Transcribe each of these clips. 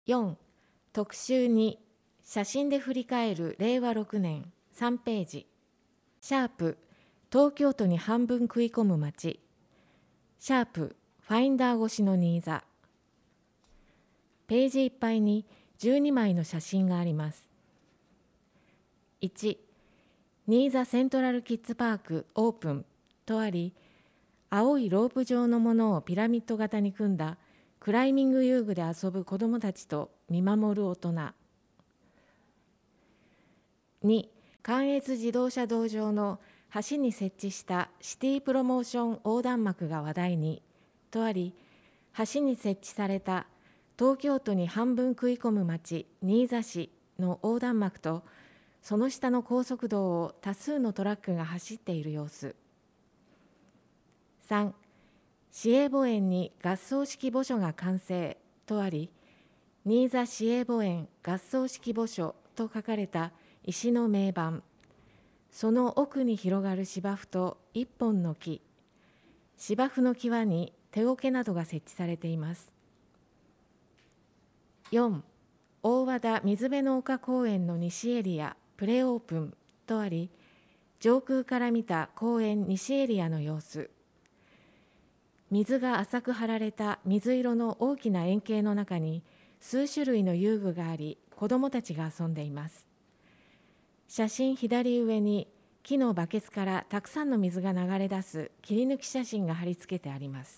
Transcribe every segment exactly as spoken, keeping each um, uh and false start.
よん、特集に、写真で振り返るれいわろくねんさんページ。シャープ、東京都に半分食い込む街。シャープ、ファインダー越しの新座。ページいっぱいにじゅうにまいの写真があります。いち、新座セントラルキッズパークオープンとあり、青いロープ状のものをピラミッド型に組んだクライミング遊具で遊ぶ子どもたちと見守る大人。に、関越自動車道上の橋に設置したシティプロモーション横断幕が話題にとあり、橋に設置された東京都に半分食い込む町新座市の横断幕とその下の高速道を多数のトラックが走っている様子。さん、市営墓園に合葬式墓所が完成とあり、新座市営墓園合葬式墓所と書かれた石の銘板、その奥に広がる芝生と一本の木、芝生の際に手桶などが設置されています。よん、大和田水辺の丘公園の西エリアプレオープンとあり、上空から見た公園西エリアの様子。水が浅く張られた水色の大きな円形の中に数種類の遊具があり、子どもたちが遊んでいます。写真左上に木のバケツからたくさんの水が流れ出す切り抜き写真が貼り付けてあります。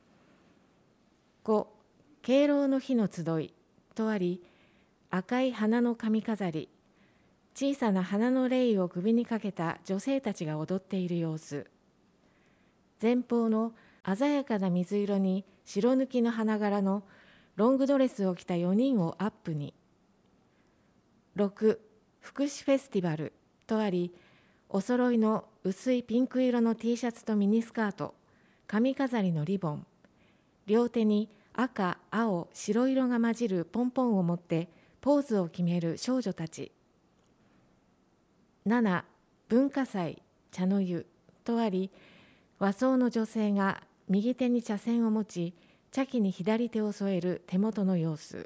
ご、敬老の日の集いとあり、赤い花の髪飾り、小さな花のレイを首にかけた女性たちが踊っている様子。前方の鮮やかな水色に白抜きの花柄のロングドレスを着たよにんをアップに。ろく、福祉フェスティバルとあり、お揃いの薄いピンク色の T シャツとミニスカート、髪飾りのリボン、両手に赤、青、白色が混じるポンポンを持ってポーズを決める少女たち。なな、文化祭茶の湯とあり、和装の女性が右手に茶筅を持ち、茶器に左手を添える手元の様子。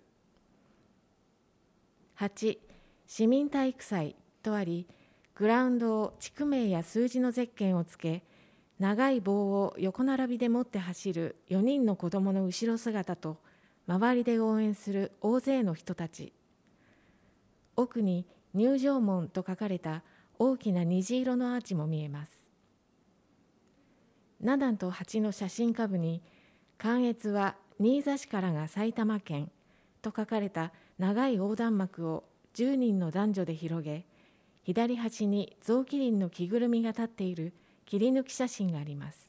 はち、市民体育祭とあり、グラウンドを地区名や数字のゼッケンをつけ、長い棒を横並びで持って走るよにんの子どもの後ろ姿と、周りで応援する大勢の人たち。奥に入場門と書かれた大きな虹色のアーチも見えます。ななとはちの写真下部に、関越は新座市からが埼玉県と書かれた長い横断幕をじゅうにんの男女で広げ、左端に象キリンの着ぐるみが立っている切り抜き写真があります。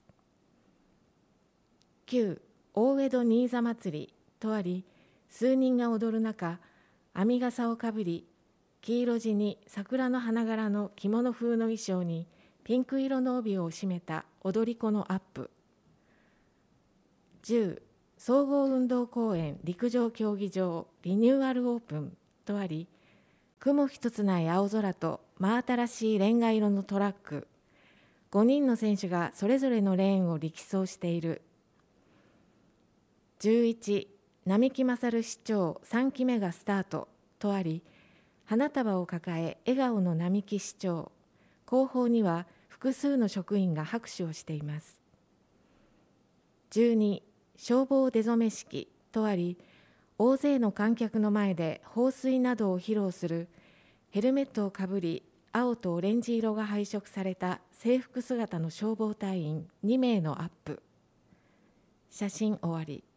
きゅう、大江戸新座祭りとあり、数人が踊る中、編み笠をかぶり、黄色地に桜の花柄の着物風の衣装にピンク色の帯を締めた踊り子のアップ。じゅう、総合運動公園陸上競技場リニューアルオープンとあり、雲一つない青空と真新しいレンガ色のトラック、ごにんの選手がそれぞれのレーンを力走している。じゅういち、並木勝市長さんきめがスタートとあり、花束を抱え笑顔の並木市長、後方には複数の職員が拍手をしています。じゅうに、消防出初め式とあり、大勢の観客の前で放水などを披露するヘルメットをかぶり、青とオレンジ色が配色された制服姿の消防隊員にめいのアップ。写真終わり。